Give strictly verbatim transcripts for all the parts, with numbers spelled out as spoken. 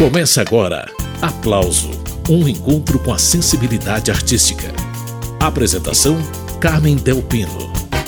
Começa agora, Aplauso, um encontro com a sensibilidade artística. Apresentação, Carmen Del Pino.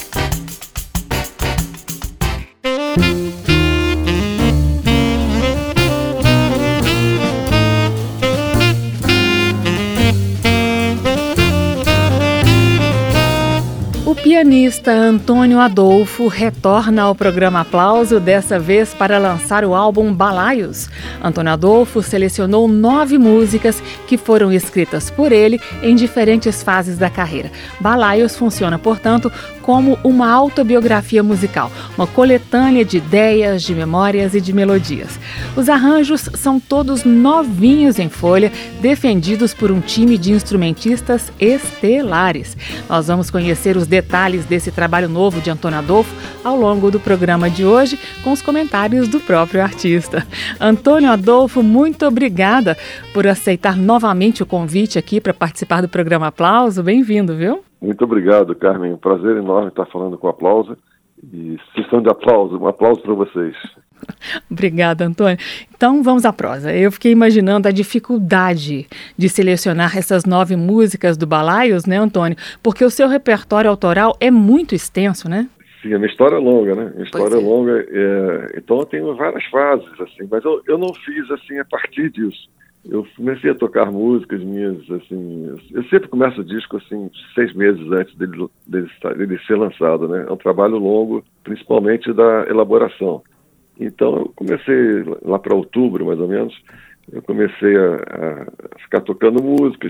O pianista Antônio Adolfo retorna ao programa Aplauso, dessa vez para lançar o álbum Balaios. Antônio Adolfo selecionou nove músicas que foram escritas por ele em diferentes fases da carreira. Balaios funciona, portanto, como uma autobiografia musical, uma coletânea de ideias, de memórias e de melodias. Os arranjos são todos novinhos em folha, defendidos por um time de instrumentistas estelares. Nós vamos conhecer os detalhes desse trabalho novo de Antônio Adolfo ao longo do programa de hoje, com os comentários do próprio artista. Antônio Adolfo, muito obrigada por aceitar novamente o convite aqui para participar do programa Aplauso. Bem-vindo, viu? Muito obrigado, Carmen. Um prazer enorme estar falando com o Aplauso. E sessão de aplauso, um aplauso para vocês. Obrigada, Antônio. Então vamos à prosa. Eu fiquei imaginando a dificuldade de selecionar essas nove músicas do Balaios, né, Antônio? Porque o seu repertório autoral é muito extenso, né? Sim, a minha história é longa, né? A minha história é, é longa, é... então eu tenho várias fases, assim, mas eu, eu não fiz assim a partir disso. Eu comecei a tocar músicas minhas, assim, eu sempre começo o disco, assim, seis meses antes dele, dele, dele ser lançado, né? É um trabalho longo, principalmente da elaboração. Então, eu comecei lá para outubro, mais ou menos, eu comecei a, a ficar tocando músicas,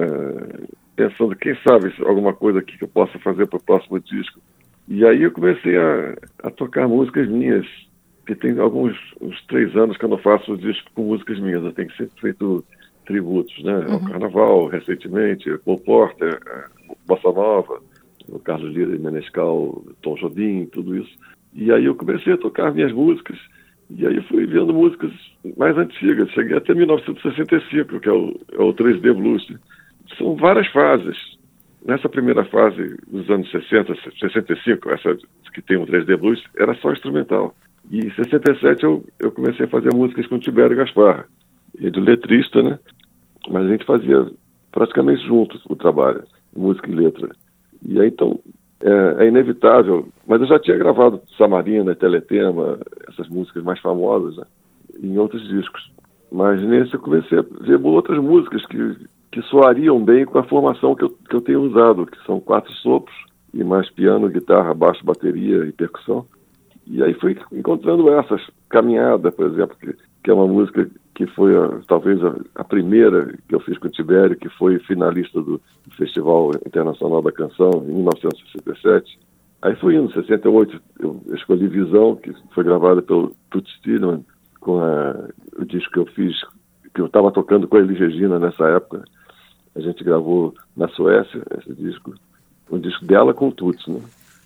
é, pensando, quem sabe, alguma coisa aqui que eu possa fazer para o próximo disco. E aí eu comecei a, a tocar músicas minhas, que tem alguns uns três anos que eu não faço disco com músicas minhas, eu tenho sempre feito tributos, né? Uhum. Ao Carnaval, recentemente, Cole Porter, Bossa Nova, o Carlos Lira e Menescal, Tom Jobim, tudo isso. E aí eu comecei a tocar minhas músicas, e aí eu fui vendo músicas mais antigas, cheguei até mil novecentos e sessenta e cinco, que é o, é o três D Blues. São várias fases. Nessa primeira fase dos anos sessenta, sessenta e cinco, essa que tem o três D Blues, era só instrumental. E em sessenta e sete eu, eu comecei a fazer músicas com o Tibério Gaspar, ele letrista, né? Mas a gente fazia praticamente juntos o trabalho, música e letra. E aí então é, é inevitável, mas eu já tinha gravado Samarina, Teletema, essas músicas mais famosas, né? Em outros discos. Mas nesse eu comecei a ver outras músicas que, que soariam bem com a formação que eu, que eu tenho usado, que são quatro sopros e mais piano, guitarra, baixo, bateria e percussão. E aí fui encontrando essas, Caminhada, por exemplo, que, que é uma música que foi a, talvez a, a primeira que eu fiz com o Tibério, que foi finalista do Festival Internacional da Canção em mil novecentos e sessenta e sete. Aí fui indo, em sessenta e oito eu escolhi Visão, que foi gravada pelo Toots Thiedemann, com a, o disco que eu fiz, que eu estava tocando com a Elis Regina nessa época. A gente gravou na Suécia esse disco, um disco dela com o Toots, né?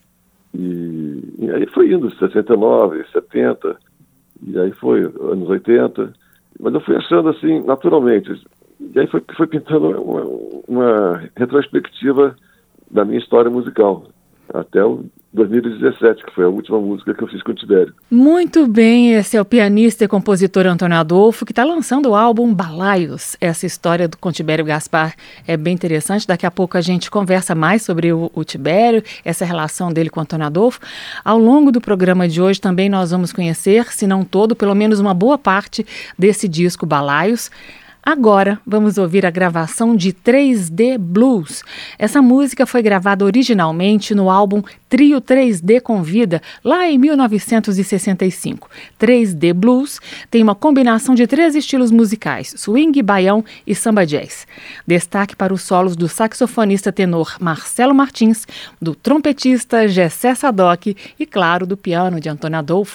E, e aí foi indo, sessenta e nove, setenta, e aí foi anos oitenta, mas eu fui achando assim, naturalmente, e aí foi, foi pintando uma, uma retrospectiva da minha história musical, até o dois mil e dezessete, que foi a última música que eu fiz com o Tibério. Muito bem, esse é o pianista e compositor Antônio Adolfo, que está lançando o álbum Balaios. Essa história do com Tibério Gaspar é bem interessante, daqui a pouco a gente conversa mais sobre o, o Tibério, essa relação dele com o Antônio Adolfo. Ao longo do programa de hoje também nós vamos conhecer, se não todo, pelo menos uma boa parte desse disco Balaios. Agora vamos ouvir a gravação de três D Blues. Essa música foi gravada originalmente no álbum Trio três D Convida, lá em mil novecentos e sessenta e cinco. três D Blues tem uma combinação de três estilos musicais, swing, baião e samba jazz. Destaque para os solos do saxofonista tenor Marcelo Martins, do trompetista Gessé Sadoc e, claro, do piano de Antônio Adolfo.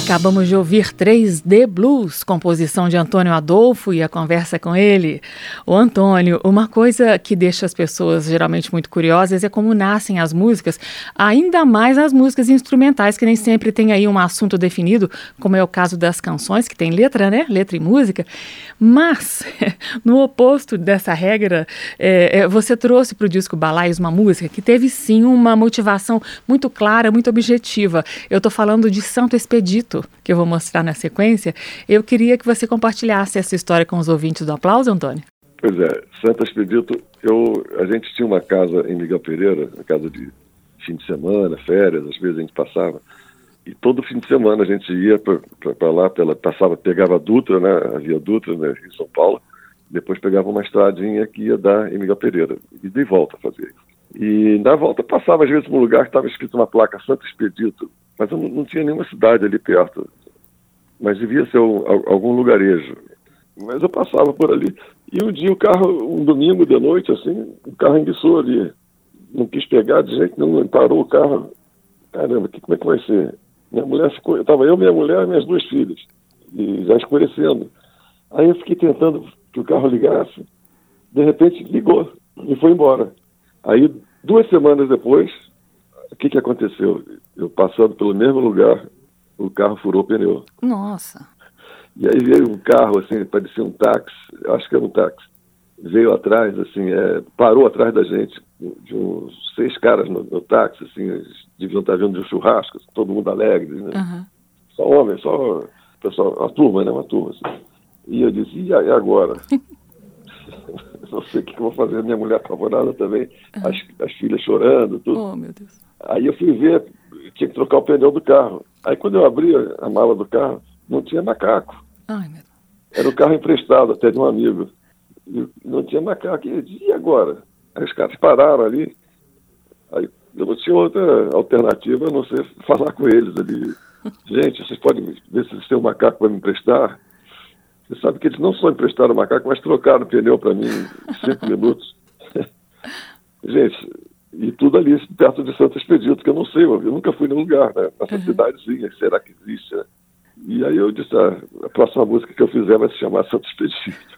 Acabamos de ouvir três D Blues, composição de Antônio Adolfo, e a conversa com ele. O Antônio, uma coisa que deixa as pessoas geralmente muito curiosas é como nascem as músicas, ainda mais as músicas instrumentais, que nem sempre tem aí um assunto definido, como é o caso das canções, que tem letra, né? Letra e música. Mas, no oposto dessa regra, é, você trouxe para o disco Balaios uma música que teve sim uma motivação muito clara, muito objetiva. Eu estou falando de Santo Expedito, que eu vou mostrar na sequência. Eu queria que você compartilhasse essa história com os ouvintes do Aplauso, Antônio. Pois é, Santo Expedito, eu, a gente tinha uma casa em Miguel Pereira, uma casa de fim de semana, férias, às vezes a gente passava, e todo fim de semana a gente ia para lá, pela, passava, pegava a Dutra, né, a Via Dutra, né, em São Paulo, depois pegava uma estradinha que ia dar em Miguel Pereira, e de volta fazia isso. E na volta passava às vezes por um lugar que estava escrito uma placa Santo Expedito, mas eu não, não tinha nenhuma cidade ali perto, mas devia ser um, algum lugarejo. Mas eu passava por ali, e um dia o carro, um domingo de noite, assim, o carro enguiçou ali, não quis pegar de jeito nenhum, parou o carro. Caramba, que, como é que vai ser? Minha mulher ficou, estava eu, minha mulher e minhas duas filhas, e já escurecendo. Aí eu fiquei tentando que o carro ligasse, de repente ligou e foi embora. Aí, duas semanas depois, o que que aconteceu? Eu passando pelo mesmo lugar, o carro furou o pneu. Nossa! E aí veio um carro, assim, parecia um táxi, acho que era um táxi, veio atrás, assim, é, parou atrás da gente, de uns seis caras no, no táxi, assim, eles deviam estar vindo de um churrasco, todo mundo alegre, né? Uhum. Só homem, só pessoal, uma turma, né, uma turma, assim. E eu disse, e agora? Não sei o que eu vou fazer, minha mulher apavorada também, uhum. as, as filhas chorando, tudo. Oh, meu Deus. Aí eu fui ver, tinha que trocar o pneu do carro. Aí quando eu abri a mala do carro, não tinha macaco. Ai, meu Deus. Era o carro emprestado até de um amigo. E não tinha macaco. E eu disse, e agora? Aí os caras pararam ali. Aí eu não tinha outra alternativa a não ser falar com eles ali. Gente, vocês podem ver se vocês têm um macaco para me emprestar? Você sabe que eles não só emprestaram o macaco, mas trocaram o pneu para mim em cinco minutos. Gente, e tudo ali perto de Santo Expedito, que eu não sei, eu nunca fui num lugar, né? Nessa uhum. cidadezinha, será que existe, né? E aí eu disse, ah, a próxima música que eu fizer vai se chamar Santo Expedito.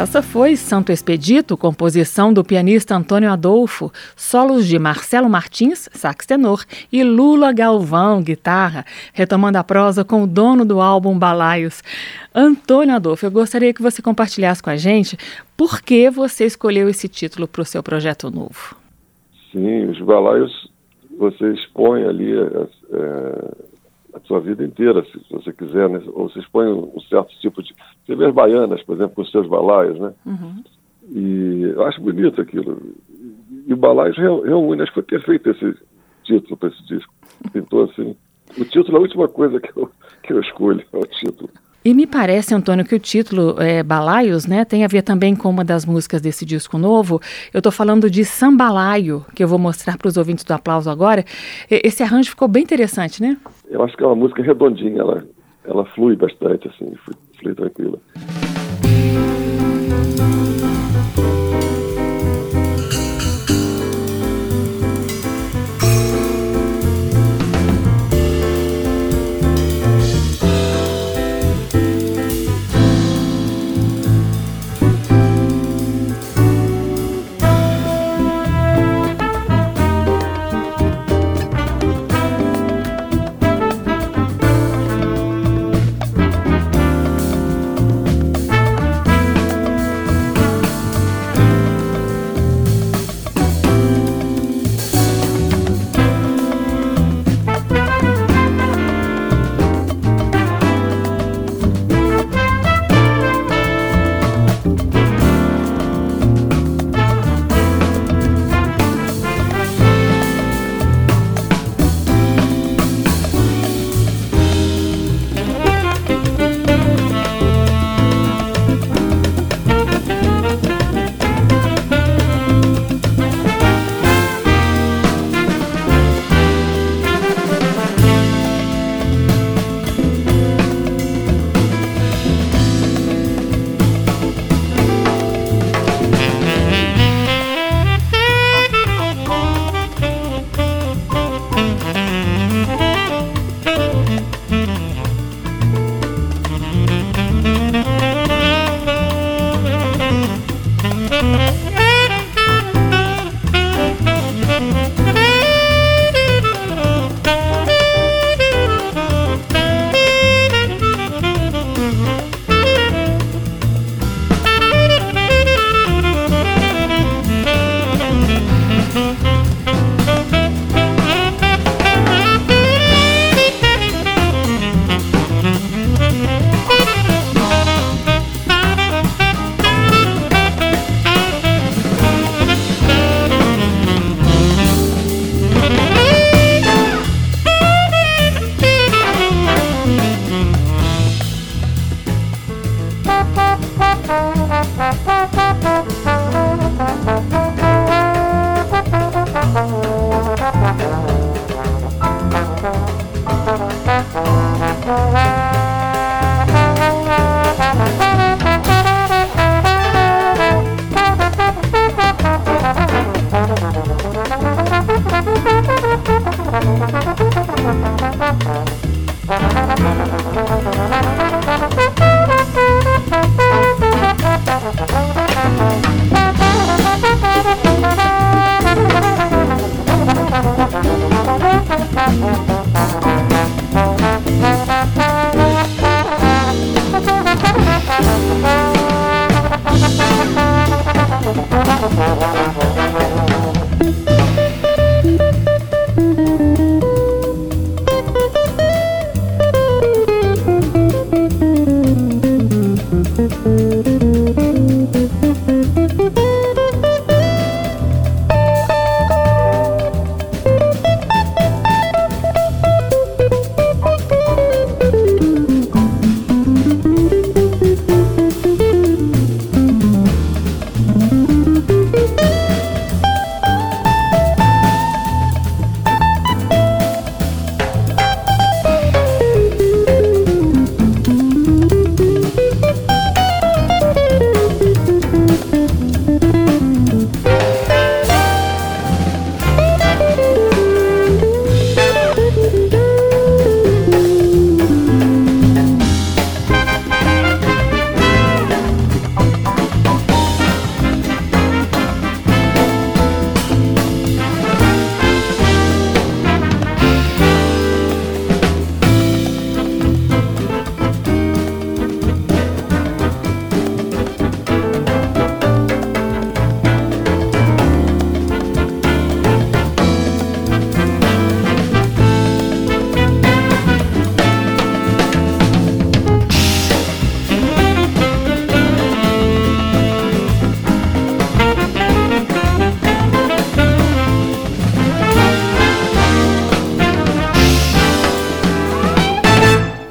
Essa foi Santo Expedito, composição do pianista Antônio Adolfo, solos de Marcelo Martins, sax tenor, e Lula Galvão, guitarra, retomando a prosa com o dono do álbum Balaios. Antônio Adolfo, eu gostaria que você compartilhasse com a gente por que você escolheu esse título para o seu projeto novo. Sim, os Balaios você expõe ali é, a sua vida inteira, se você quiser, né? Ou você expõe um certo tipo de... Você vê as baianas, por exemplo, com os seus balaios, né? Uhum. E eu acho bonito aquilo. E o Balaios reúne, acho que foi perfeito esse título para esse disco. Pintou assim. O título é a última coisa que eu, que eu escolho, é o título. E me parece, Antônio, que o título é, Balaios, né, tem a ver também com uma das músicas desse disco novo. Eu estou falando de Sambalaio, que eu vou mostrar para os ouvintes do Aplauso agora. Esse arranjo ficou bem interessante, né? Eu acho que é uma música redondinha, ela, ela flui bastante, assim, flui, flui tranquila.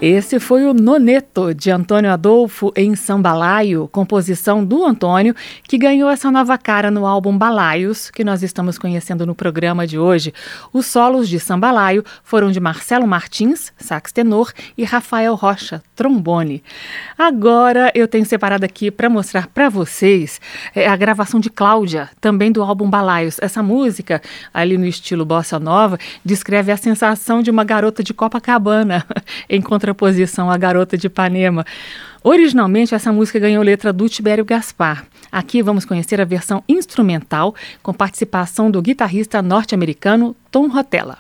Esse foi o Noneto, de Antônio Adolfo, em Sambalaio, composição do Antônio, que ganhou essa nova cara no álbum Balaios, que nós estamos conhecendo no programa de hoje. Os solos de Sambalaio foram de Marcelo Martins, sax tenor, e Rafael Rocha, trombone. Agora eu tenho separado aqui para mostrar para vocês é, a gravação de Cláudia, também do álbum Balaios. Essa música, ali no estilo bossa nova, descreve a sensação de uma garota de Copacabana, em contraposição à Garota de Ipanema. Originalmente, essa música ganhou letra do Tibério Gaspar. Aqui vamos conhecer a versão instrumental, com participação do guitarrista norte-americano Tom Rotella.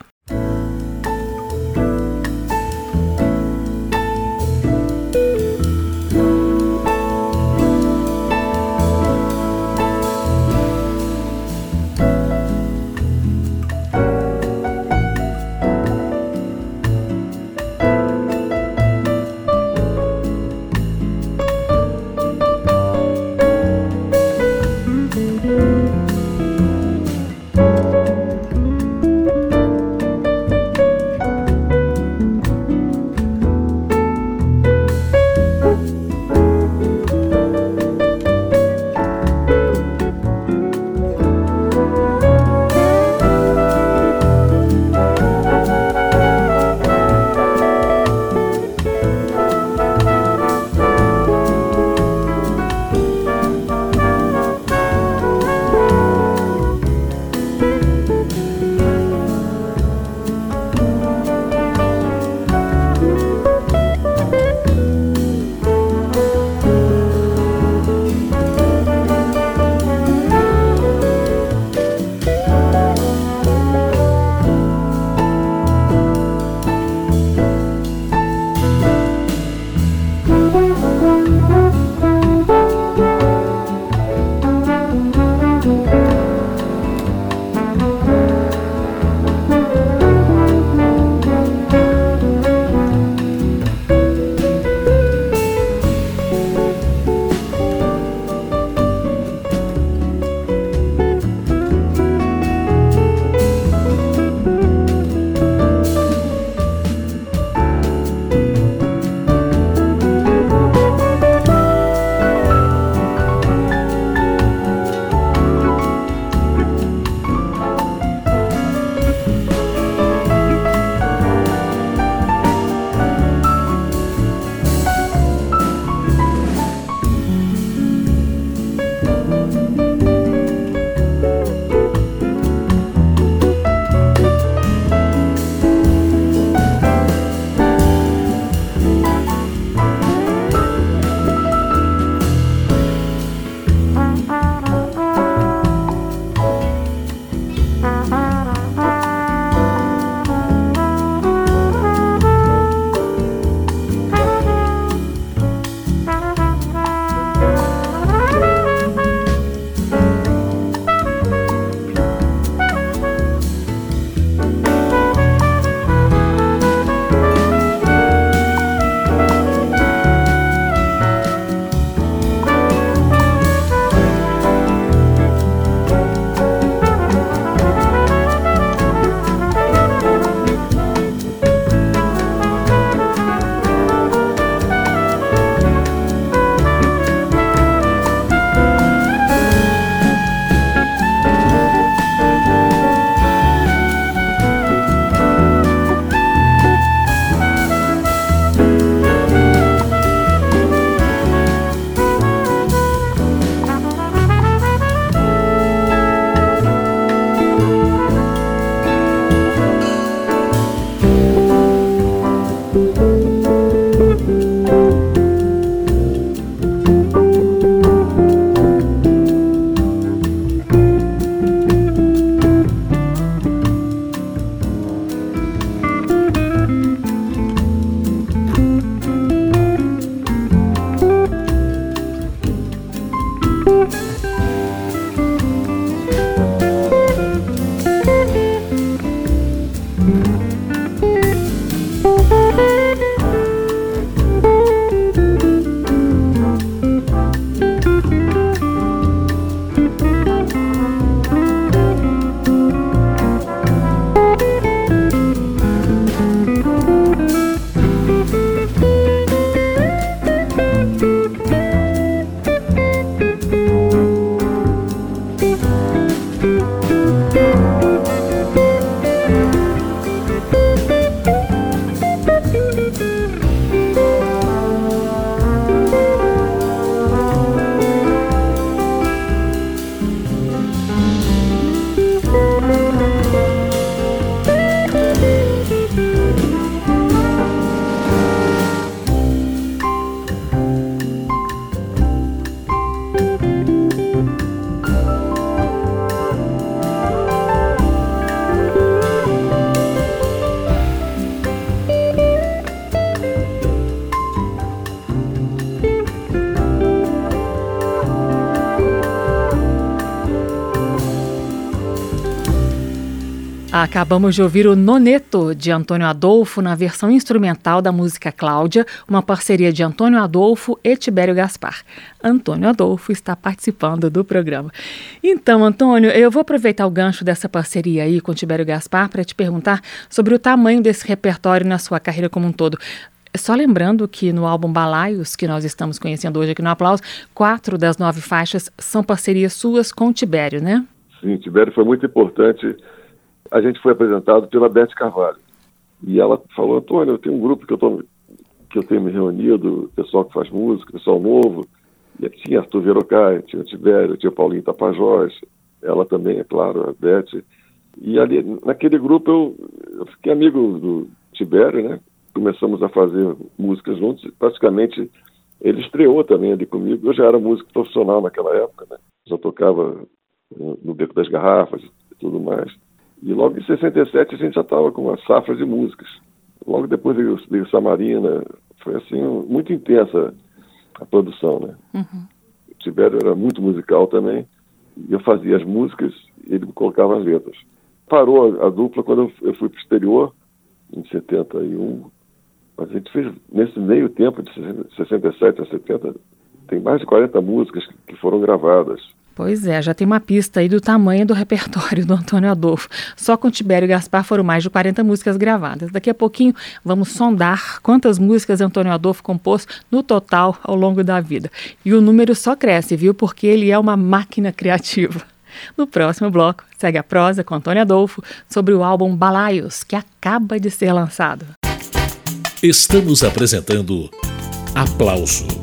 Acabamos de ouvir o Noneto, de Antônio Adolfo, na versão instrumental da música Cláudia, uma parceria de Antônio Adolfo e Tibério Gaspar. Antônio Adolfo está participando do programa. Então, Antônio, eu vou aproveitar o gancho dessa parceria aí com Tibério Gaspar para te perguntar sobre o tamanho desse repertório na sua carreira como um todo. Só lembrando que no álbum Balaios, que nós estamos conhecendo hoje aqui no Aplauso, quatro das nove faixas são parcerias suas com o Tibério, né? Sim, Tibério foi muito importante. A gente foi apresentado pela Beth Carvalho. E ela falou, Antônio, eu tenho um grupo que eu, tô, que eu tenho me reunido, pessoal que faz música, pessoal novo. E tinha Arthur Verocai, tinha o Tibério, tinha o Paulinho Tapajós, ela também, é claro, a Beth. E ali, naquele grupo, eu, eu fiquei amigo do Tibério, né? Começamos a fazer música juntos. Praticamente, ele estreou também ali comigo. Eu já era músico profissional naquela época, né? Já tocava no Beco das Garrafas e tudo mais. E logo em sessenta e sete a gente já estava com uma safra de músicas. Logo depois veio, veio Samarina. Foi assim, muito intensa a produção, né? Uhum. O Tibério era muito musical também. E eu fazia as músicas e ele me colocava as letras. Parou a, a dupla quando eu, eu fui para o exterior, em setenta e um. A gente fez, nesse meio tempo, de sessenta e sete a setenta, tem mais de quarenta músicas que foram gravadas. Pois é, já tem uma pista aí do tamanho do repertório do Antônio Adolfo. Só com Tibério Gaspar foram mais de quarenta músicas gravadas. Daqui a pouquinho vamos sondar quantas músicas Antônio Adolfo compôs no total ao longo da vida. E o número só cresce, viu? Porque ele é uma máquina criativa. No próximo bloco, segue a prosa com Antônio Adolfo sobre o álbum Balaios, que acaba de ser lançado. Estamos apresentando Aplauso.